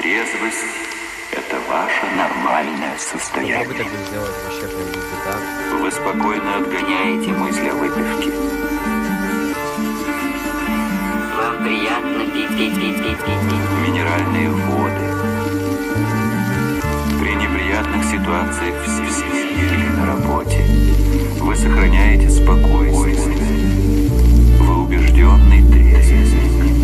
Трезвость – это ваше нормальное состояние. Попробуй так сделать вообще как-нибудь так. Вы спокойно отгоняете мысли о выпивке. Вам приятно пить. Минеральные воды. При неприятных ситуациях в семье или на работе вы сохраняете спокойствие. Вы убежденный трезвенник.